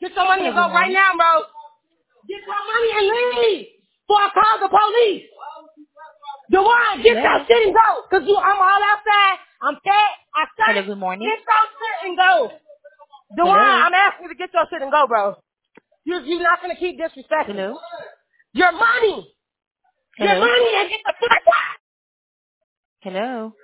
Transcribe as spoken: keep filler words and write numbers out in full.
Get your money Hello, and good go right morning. now, bro. Get your money and leave before I call the police. Dewan, get your Hello. shit and go. Cause you, I'm all outside. I'm fat. I Hello, stink. good morning. Get your shit and go. Dewan, Hello. I'm asking you to get your shit and go, bro. You, you're not gonna keep disrespecting. Hello. Your money. Your Hello. money and get the fuck out. Hello.